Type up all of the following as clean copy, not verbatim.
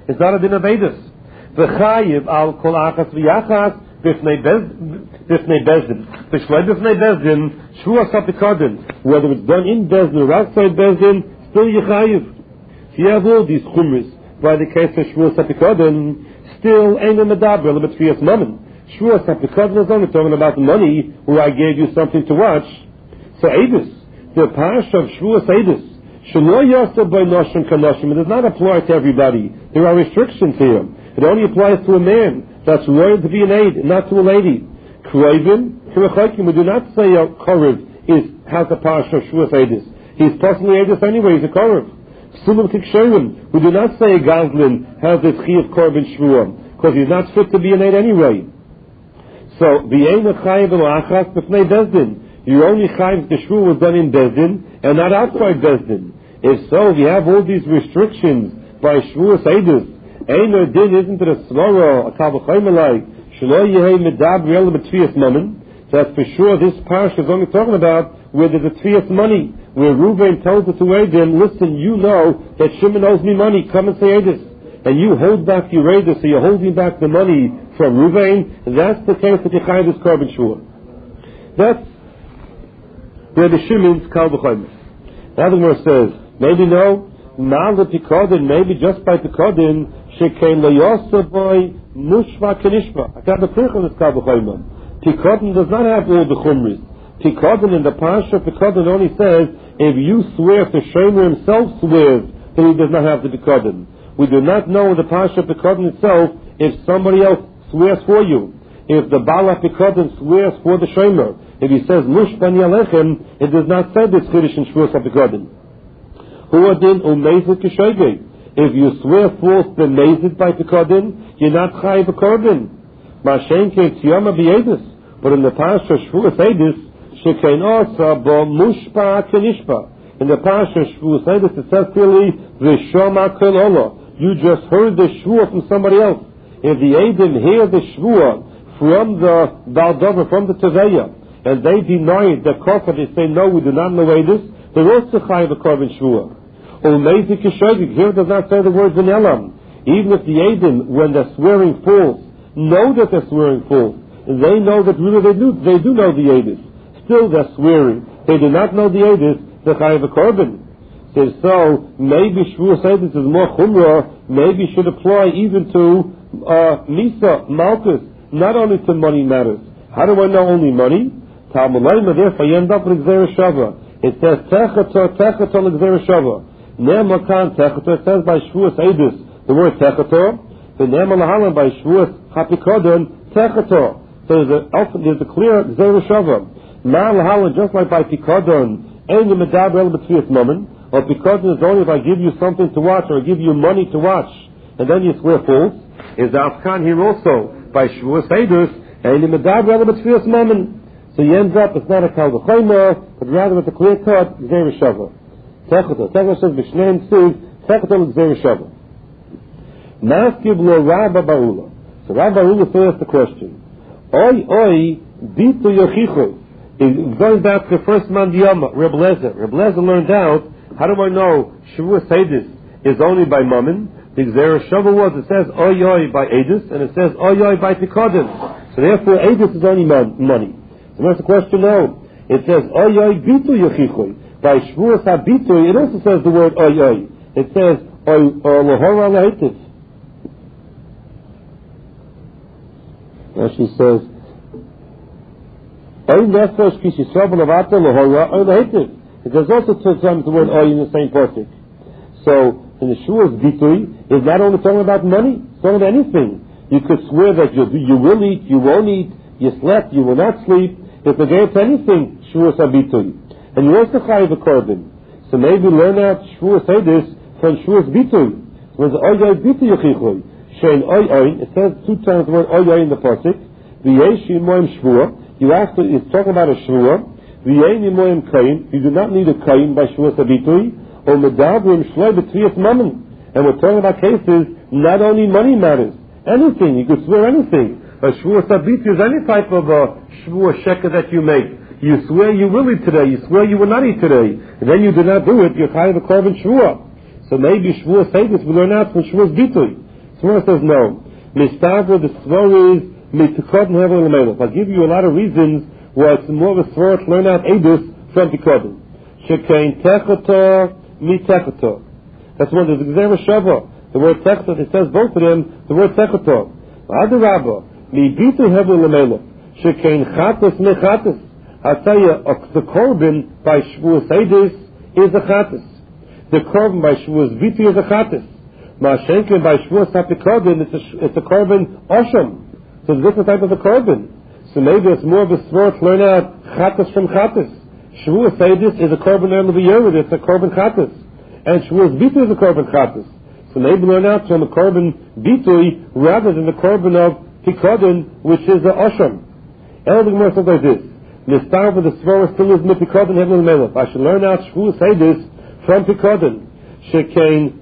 It's not a din of Eidus. V'chayiv al kol achas v'yachas b'fnei bezdin. B'shloi b'fnei bezdin, shvuas hapikadin. Whether it's done in bezdin or outside bezdin, still yechayiv. So you have all these chumris. By the case of shvuas hapikadin, still ain't a medaber l'betfiyas mammon. Shvuas hapikadin is only talking about the money where I gave you something to watch. So Eidus, the parsha of shvuas Eidus, shelo yaseh by noshim kanoshim. It does not apply to everybody. There are restrictions here. It only applies to a man that's royal to be an aid, not to a lady. Kroivim, we do not say a korev has a parsha of shvuas Eidus. He's personally Eidus anyway. He's a korev. Sulam kiksherim, we do not say a gazlin has this chi of korban shvuah because he's not fit to be an aid anyway. So v'yein chayiv l'achas b'fnei bezdin. Your only chayiv the shvuah was done in bezdin and not outside bezdin. If so, if you have all these restrictions by shvuas Eidus, ein or din isn't it a svara, a kavachaymalai, shelo yehei medabri el b'tfiyas mammon. That's for sure this parsha is only talking about where there's a tfiyas money, where Reuven tells the two Eidim, listen, you know that Shimon owes me money, come and say Eidus. And you hold back your Eidus, so you're holding back the money from Reuven, and that's the case that Yechayiv is korban shvuah. That's where the Shimon's kal v'chomer. The other verse says, maybe no, Mal Pikadin, maybe just by Pikadin, Shekein Layosavoy Mushva Kenishma. I got the proof on this kal v'chomer. Pikadin does not have all the chumris. Pikadin in the parsha Pikadin only says if you swear, if the shomer himself swears, then he does not have the Pikadin. We do not know in the parsha Pikadin itself if somebody else swears for you. If the Bala Pikadin swears for the shomer, if he says Mush Bani Alechem, it does not say this Chiddush in Shvuas HaPikadin. Huadin Umezid Kishogeg. If you swear false the Mezid by Pikadin, you're not Chayiv Korban. Mashen Ke Tiyama B'Eidus. But in the parsha Shvuas Eidus, Shekein Osa Bo Mushpa Kenishpa. In the parsha Shvuas Eidus, it says clearly V'Shoma Kol Ola. You just heard the Shvuah from somebody else. If the Eidim hear the Shvuah from the Baldover, from the Teveya, and they deny it, the Kofar, they say, no, we do not know Eidus, they're also Chayiv Korban Shvuah. Ulmezi Kishogig, here does not say the word V'Nelam. Even if the Eidim, when they're swearing false, know that they're swearing false, they know that really they do know the Eidus. Still they're swearing. They do not know the Eidus, the Chayiv Korban. So maybe Shvuas Eidus is more chumrah, maybe should apply even to Misa, Malchus, not only to money matters. How do I know only money? Therefore you end up with Gzera Shava. It says Techator Gzera Shava. Ne'emakan Techator, it says by Shvuas Eidus, the word Techator, the Ne'emalahalan by Shvuas HaPikadon, Techator. So there's a clear Gzera Shava. Ma'alahalan, just like by Pikadon, Ein Medaber El B'Tfiyas Mammon, or Pikadon is only if I give you something to watch, or I give you money to watch, and then you swear false, is Afkan here also, by Shvuas Eidus, Ein Medaber El B'Tfiyas Mammon. So he ends up, it's not a kal v'chomer, but rather it's a clear cut, Gzera Shava. Techator says, B'shneim Tzuv, Techator Gzera Shava. Maskib lo Rabba Ba'ula. So Rabba Ba'ula asked the question, Oi, bitu yochichu. Going back to the first man Diyama, Reb Lezer. Reb Lezer learned out, how do I know Shvuas Eidus is only by Mammon? The Gzera Shava was, it says Oi by Eidus, and it says Oi by Pikadon. So therefore Eidus is only money. And that's the question now. It says Oi bitu yochichu. By Shvuas HaBitu, it also says the word Oi. It says Lohora Lehetiv. Now she says it does also sometimes the word oy in the same pasuk. So in the Shvuas Bitui is not only talking about money, it's talking about anything. You could swear that you will eat, you won't eat, you slept, you will not sleep. It's against anything Shvuas HaBitui. And you also chayiv a korban. So maybe learn out Shvuas Eidus from Shvuas Bitui. So when the oy bitu yochichu, shein oy, it says 2 times the word oy in the pasuk. V'yesh moim shvuah. It's talking about a shvuah. You do not need a kain by Shvuas HaBitui, or medabrim shloi b'tfiyas mammon. And we're talking about cases, not only money matters, anything, you could swear anything. A Shvuas HaBitui is any type of a shvuah sheker that you make. You swear you will eat today, you swear you will not eat today, and then you do not do it, you're chayav a korban shvuah. So maybe Shvuas Eidus we learn out from Shvuas Bitui. Smara says no. Mistavra, the svara is mitikodin hevel l'melech. I'll give you a lot of reasons why it's more of a svara to learn out edus from tikodin. Shekein techotor mitechotor. That's one of the Gzera Shava. The word techotor, it says both of them, the word techotor. Adarabba, mibitu hevel l'melech. Shekein chatas mechatas. I'll tell you, the korban by Shavuos edus is a chatas. The korban by Shavuos bitu is a chatas. Ma'ashenkin by Shavuos HaPikadon, it's a korban osham. So it's a different type of a korban. So maybe it's more of a svara to learn out chatas from chatas. Shavuos edus is a korban of the year, it's a korban chatas. And Shavuos bitu is a korban chatas. So maybe learn out from the korban bitui rather than the korban of Pikadon, which is a osham. Everything more says like this. Nistar for the svara still is mipikadon hevel melech. I should learn out Shavuos edus from Pikadon. Shekein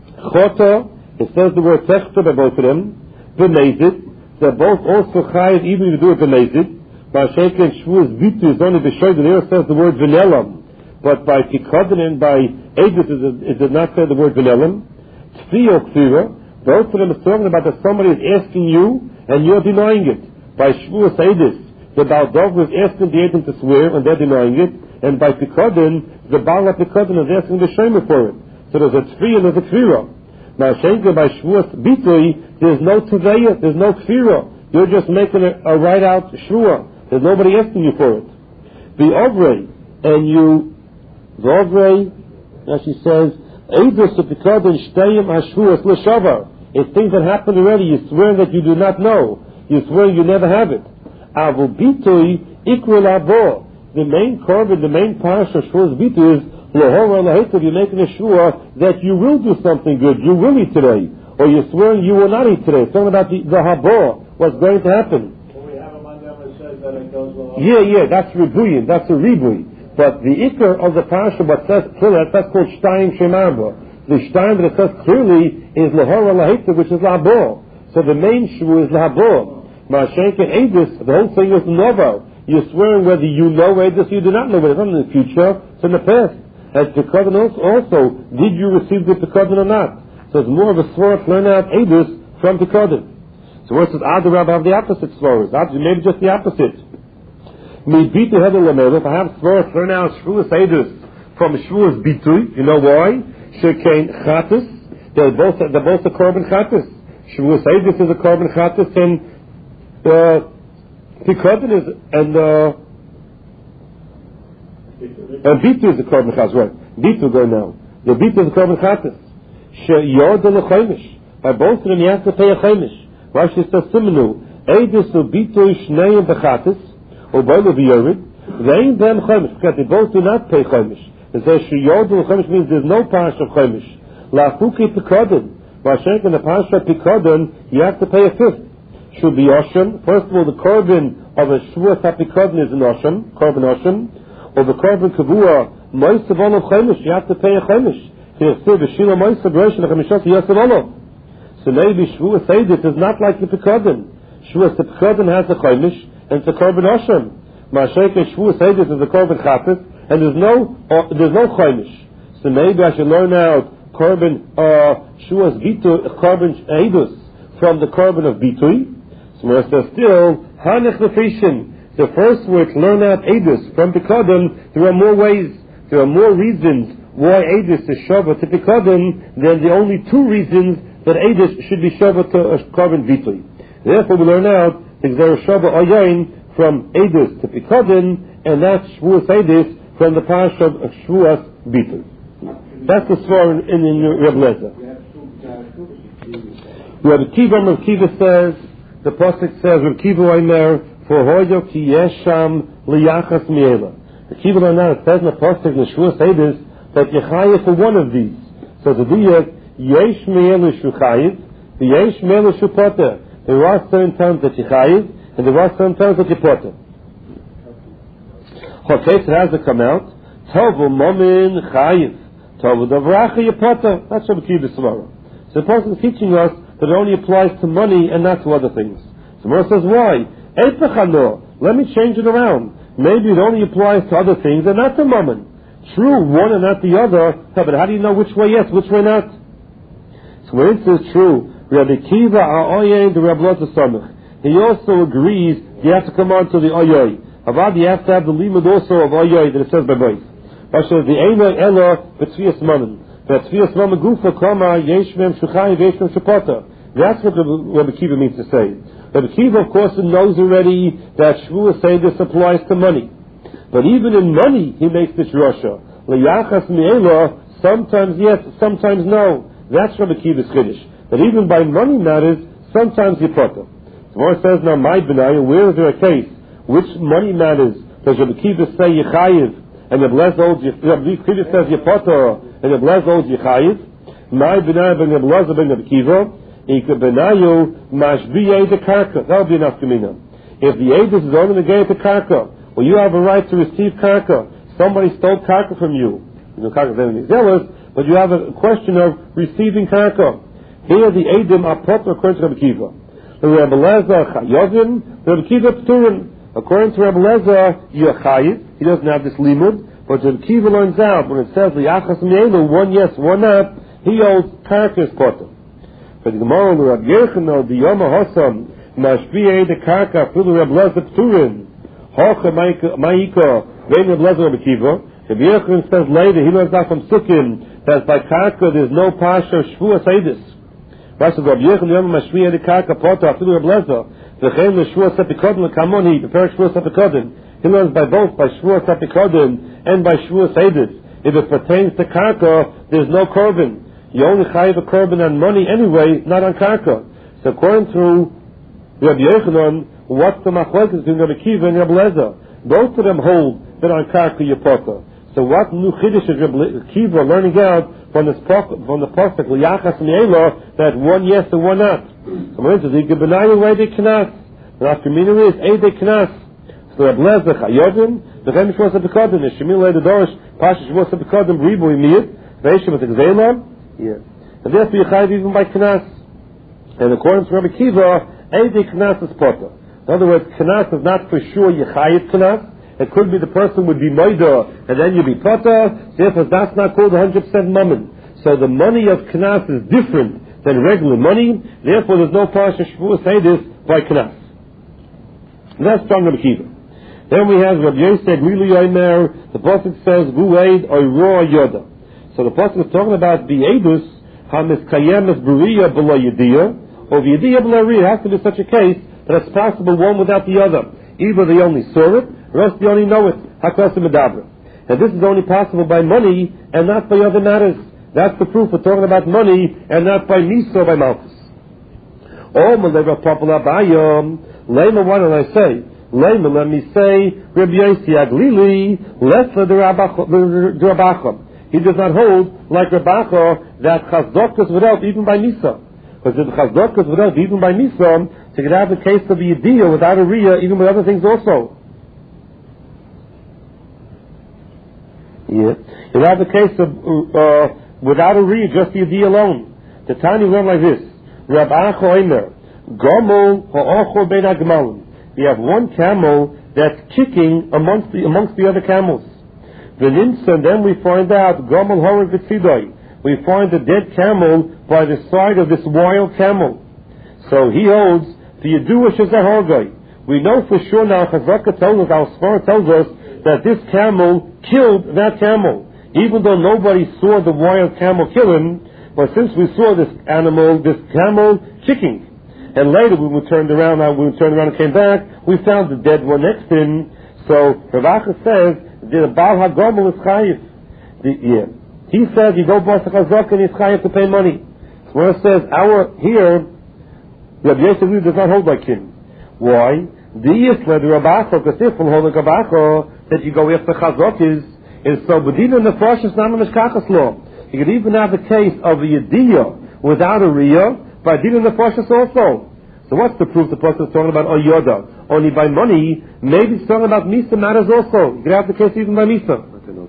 choto, it says the word techta by both of them. B'mezid, they're both also chayiv even if you do it b'mezid. By shekein Shavuos bitu is only b'shoyd, and here it says the word v'nelam. But by Pikadon and by edus it does not say the word v'nelam. Tfiyo kfira, both of them is talking about that somebody is asking you and you're denying it. By Shavuos edus, the Baal Dov is asking the Edom to swear, and they're denying it. And by Pikadon, the Baal Pikadon is asking the Shemer for it. So there's a Tzvi and there's a Kfira. Now, Shenka by Shavuos Bitui, there's no Teveya, there's no Kfira. You're just making a write-out Shua. There's nobody asking you for it. The Ovrei, and you, the Ovrei, as she says, Eidus to Pikadon Shteyim HaShavuos L'Shavar. It's things that happened already. You swear that you do not know. You swear you never have it. Avu bitui equal abo. The main korban, the main parsha Shavuos bitu is lohora lahetiv. You're making a shua that you will do something good. You will eat today, or you're swearing you will not eat today. It's talking about the habo, what's going to happen. Well, we have a man that says that it goes well. Yeah, that's ribuyin. That's a ribui. But the ikar of the parsha, what says clearly, that's called shtayim shemarba. The shtayim that it says clearly is lohora lahetiv, which is labo. So the main shua is labo. Ma'ashenken edus, the whole thing is novo. You're swearing whether you know edus or you do not know it. It's not in the future, it's in the past. As Pikadon also, did you receive the Pikadon or not? So it's more of a svara to learn out edus from Pikadon. So where it says Adarab, I have the opposite svaras. Maybe just the opposite. Me bitu hevel l'melech. I have svara to learn out Shavuos edus from Shavuos bitui. You know why? Shekein chatas. They're both a korban chatas. Shavuos edus is a korban chatas, and Pikadon is and bitu is a korban chatas, right? Bitu go now. The bitu is a korban chatas. Sheyod and a chaimish. By both of them, you have to pay a chaimish. Rashi says simenu edus u bitu shneim bechatas or boilu v'yorid. They ain't them chaimish because they both do not pay chaimish. It says sheyod and chaimish means there's no parsha of chaimish. Lafuki Pikadon. Rashi in the parsha of Pikadon, you have to pay a fifth. Should be Osham. First of all, the korban of a Shavuos HaPikadon is an Osham, korban Osham. Or the korban Kavua, Moisav Olav Chaimish, you have to pay a Chaimish. So maybe Shavuos edus is not like the Pikadon. Shavuos Pikadon has a Chaimish, and it's a korban Osham. Ma'ashenken Shavuos edus is a korban Chatas, and there's no Chaimish. So maybe I should learn out korban Shavuos Bitu, korban edus from the korban of Bitui. So where it says still, Hanech Lefishin, the first word to learn out edus from Pikadon, there are more ways, there are more reasons why edus is shava to Pikadon than the only two reasons that edus should be shava to a korban Bitui. Therefore we learn out the Gzera Shava Oyain from edus to Pikadon, and that's Shavuos edus from the parsha of Shavuos Bitui. That's the svar in Reb Lezer. Rabbi Kiva says, the pasuk says, Rabbi Kiva Omer, for hoyo ki yesham liyachas miela. The Kiva Omer, it says in the pasuk in Shavuos edus that yechayev for one of these. So the diyak yesh miela shuchayev, the yesh miela shupoter. There are certain times that yechayev, and there are certain times that yepoter. Chokes has to come out. Tovu momin chayev, tovu davracha yepoter. That's Rabbi Kiva Svara. So the pasuk is teaching us that it only applies to money and not to other things. So Moshe says, why? Let me change it around. Maybe it only applies to other things and not to mammon. True, one and not the other. But how do you know which way yes, which way not? So when it says true, Rabbi Kiva A'oyed Rabbi Lotta Samech. He also agrees you have to come on to the Oyoy. Avad, you have to have the limud also of Oyoy that it says by both. Pasha the Eino Elo B'Tzvias Mammon. B'Tzvias Mammon Gufa Kama Yeshmem Shechai Yeshmem Shepota. That's what Rabbi Kiva means to say. Rabbi Kiva, of course, knows already that Shavuos Seidus applies to money. But even in money, he makes this Rasha. L'yachas mi'ela, sometimes yes, sometimes no. That's Rabbi Kiva's Kiddush. But even by money matters, sometimes you put them. The Gemara says, now, my Benaya, where is there a case? Which money matters? Does Rabbi Kiva say Yechayiv, and Rabbi Kiva says Yepotor, and Rabbi holds Yechayiv? My Benaya ben Rabbi Lezer ben Rabbi Kiva, Ika Benayu mashbiyeh the karka. That would be enough kamina. If the Eidos is only negated to karka, well, you have a right to receive karka. Somebody stole karka from you. You know, karka is anything zealous, but you have a question of receiving karka. Here the Eidim are proper according to Rabbi Kiva. Rabbi Lezer chayovim, Rabbi Kiva pturim. According to Rabbi Lezer, you're chayiv. He doesn't have this limud, but Rabbi Kiva learns out when it says liachas mi'elu, one yes, one not. He holds karka is potter. But the Gemara, Rabbi Yechino, the Yom HaHosam, mashbiyeh the karka, filu Rabbi Lezer pturim. Hocha ma'ika, vein Rabbi Lezer Rabbi Kiva. Rabbi Yechino says later, he learns out from Sukkim, that by karka there's no pasha of Shavuos Seidus. Rabbi Yechon Yom Mashmiya the Karka Pota Afilu Rabbi Lezer V'chein l'Shvuos Epikodin l'Kamoni the Perek Shvuos Epikodin. He learns by both by Shvuos Epikodin and by Shavuos Seidus. If it pertains to Karka, there's no korban. You only chayiv a korban on money anyway, not on Karka. So according to Rabbi Yechonon, what's the machlokes between Rabbi Kiva and Rabbi Lezer? Both of them hold that on Karka you pota. So what new chiddush is Rabbi Kiva learning out from the pasuk liyachas mi'ela that one yes and one not? So when it says ikabenayu eidei knas, the nafkamina is eidei knas. So Rabbi Lezer chayovim v'chem shvos ha'pekodim neshemil le'edei dorish pasha shvos ha'pekodim ribu imiyit ve'eshem et ha'gzeilam. Yeah, and therefore you chayiv even by knas. And according to Rabbi Kiva, eidei knas is pota. In other words, knas is not for sure you chayiv knas. It could be the person would be moida, and then you'd be potter. Therefore, that's not called 100% mammon. So the money of knas is different than regular money. Therefore, there's no parsha Shavuos Seidus by knas. That's strong Rabbi Kiva. Then we have Rabbi Yosef Mili Yomer. The pasuk says Gueid Oiro Yoda. So the pasuk is talking about the Eidus Hamiskayemes Buriya B'Lo Yediyah, or Yediyah B'Lo Riyah. It has to be such a case that it's possible one without the other. Either they only saw it, or else they only know it. Hakos Medabra. And this is only possible by money and not by other matters. That's the proof we're talking about money and not by Misa or by Malchus. Oh, Maleva Popula Bayom. Lema, what did I say? Lema, let me say, Rabbi Yossi Aglili, Lefa the Rabacham. He does not hold, like Rabacha, that Chazdokas without even by Misa. Because if Chazdokas without even by Misa, so you could have the case of the Yediyah without a Riyah, even with other things also. Yeah. You have the case of without a Riyah, just the Yediyah alone. The Tani went like this. Rab Acho Eimer, Gomel Ha'ocho Ben Agmalim. We have one camel that's kicking amongst the other camels. And then we find out Gomel Horeg V'tzidoi. We find a dead camel by the side of this wild camel. So he holds the Yedua Shezahorgoi. We know for sure now, Chazaka tells us, our Sfar tells us, that this camel killed that camel. Even though nobody saw the wild camel kill him, but since we saw this camel kicking, and later when we turned around and came back, we found the dead one next to him. So Rav Acha says, the Baal HaGomel is chayiv. He says, you go boss Chazaka and he's chayiv to pay money. So when it says, here, Rabbi Yosef does not hold like him. Why? The Yisla, the Rabacha, because if we'll hold like Rabacha, that you go after Chazok is so, but even the Fosh is not a Mishkachas law. You could even have the case of a Yediyah without a Riyah, by dealing the Fosh also. So what's the proof the person is talking about Oyoda? Only by money, maybe it's talking about Misa matters also. You could have the case even by Misa.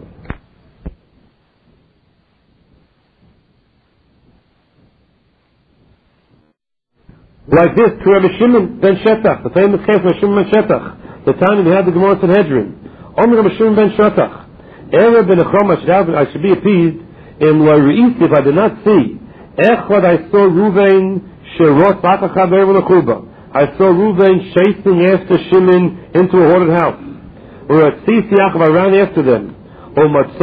Like this, to Rabbi Shimon ben Shetach, the famous case of Rabbi Shimon ben Shetach, the time we had the Gemara Sanhedrin. Only Rabbi Shimon ben Shetach, Erev ben Echrom, I should be appeased, in Lo Re'isi, if I did not see, Echad I saw Ruvain, I saw Reuven chasing after Shimon into a haunted house. I ran after them. I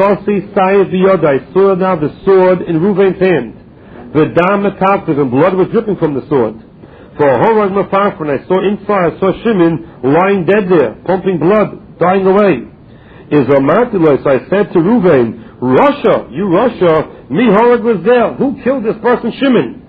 saw now the sword in Reuven's hand. The dam and blood was dripping from the sword. For a horror when I saw inside, I saw Shimon lying dead there, pumping blood, dying away. So I said to Reuven, Russia, you Russia, me horror was there. Who killed this person, Shimon?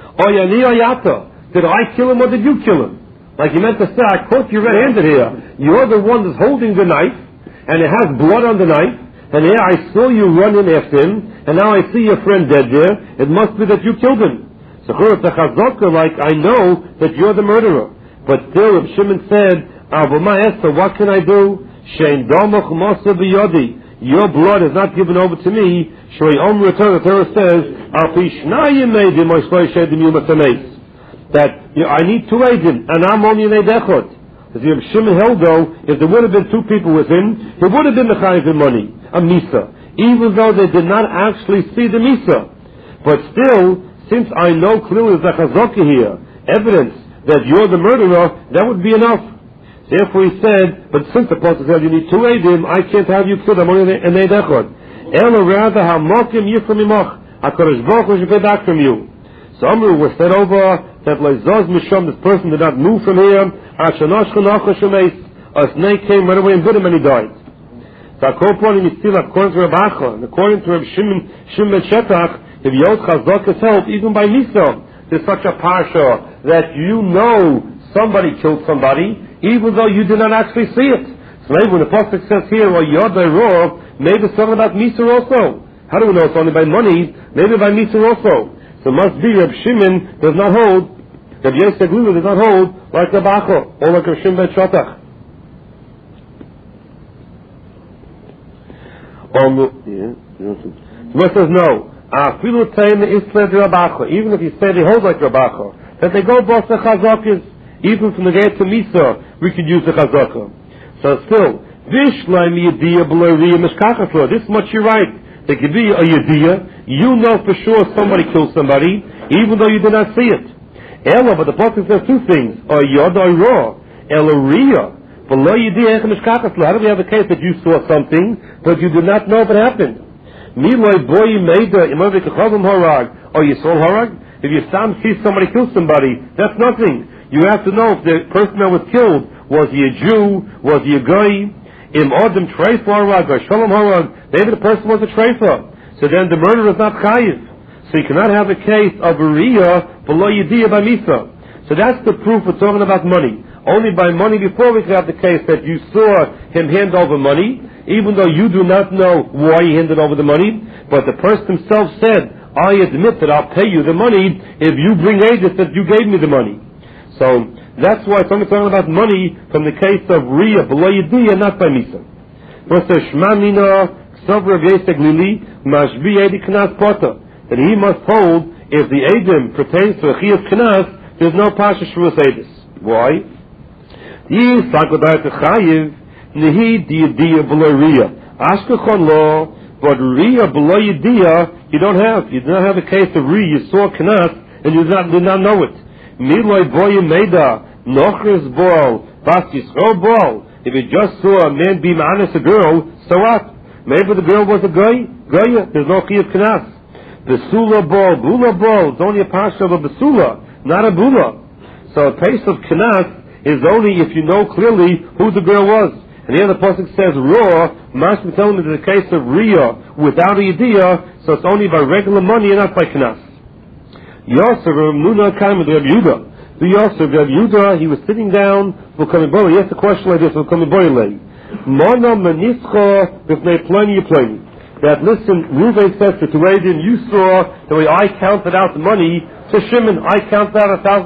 Did I kill him or did you kill him? Like you meant to say, I caught you red-handed here. You're the one that's holding the knife, and it has blood on the knife, and here I saw you run in after him, and now I see your friend dead there. It must be that you killed him. So like, I know that you're the murderer. But still, if Shimon said, what can I do? Your blood is not given over to me. The Torah says, that I need two agents, and I'm only an Eidechot. As if Shimon held though, if there would have been two people with him, it would have been the Chayiv in money, a Misa, even though they did not actually see the Misa. But still, since I know clearly there's a Chazaka here, evidence that you're the murderer, that would be enough. Therefore he said, but since the Apostle said you need two Eidim, I can't have you killed, I'm only an Eidechot. Ela rather, HaMokim Yifram Imach, HaKadosh Baruch Hu should pay back from you. So Amru was said over that Leizaz Misham, this person did not move from here. A snake came right away and bit him and he died. So according to Reb Acha, and according to Reb Shimon ben Shetach, if Yod Chazak is help, even by Misa, there's such a parsha that you know somebody killed somebody, even though you did not actually see it. So maybe when the Pasuk says here, well, Yod Roh, maybe it's something about Misa also. How do we know it's only by money? Maybe by Misa also. So it must be Reb Shimon does not hold, Reb Yosef Glila does not hold like Reb Acha, or like Reb Shimon ben Shetach. He says no. Even if you say they hold like Reb Acha, that they go both the Chazakis, even from the gate to Misa, we could use the Chazaka. So still, this much you're right. There could be a Yediyah, you know for sure somebody killed somebody, even though you did not see it. Ella, but the Prophet says two things, or Yod or Ra, Ella Riyah. Below Yediyah, how do we have a case that you saw something, but you did not know if it happened? Miloi boy meida, or you saw harag? If you see somebody kill somebody, that's nothing. You have to know if the person that was killed, was he a Jew, was he a Goy? Im Adam Treifa harag, or Shalom harag, maybe the person was a Treifa. So then the murder is not chayiv. So you cannot have a case of a riyah below yediyah by misa. So that's the proof we're talking about money. Only by money before we can have the case that you saw him hand over money, even though you do not know why he handed over the money, but the person himself said, I admit that I'll pay you the money if you bring evidence that you gave me the money. So that's why we're talking about money from the case of riyah below yediyah, not by misa. That he must hold if the Eidim pertains to a Chiyuv Knas, there's no Pasha Shvuas Eidus. Why? Ashkechon law, but Riyah below Yediyah, you do not have a case of Riyah, you saw Knas, and you did not know it. Miloi boy Meida, Nochris Bol, Bas Yisrael Bol, if you just saw a man be ma'anis a girl, so what? Maybe the girl was a Goy, there's no Chiyuv Knas. Besula ball, bula ball, it's only a pasha of a besula, not a bula. So a pace of knas is only if you know clearly who the girl was. And here the pasuk says raw, Mashma telling me in the case of riyah without a yediyah, so it's only by regular money and not by knas. Yosef Nuna came with Reb Yehuda. The Yosef Reb Yehuda, he was sitting down. He asked a question like this. Mona menischa b'fnei pleni. That listen, Reuven says to Eidim, you saw the way I counted out the money. To Shimon, I counted out 1,000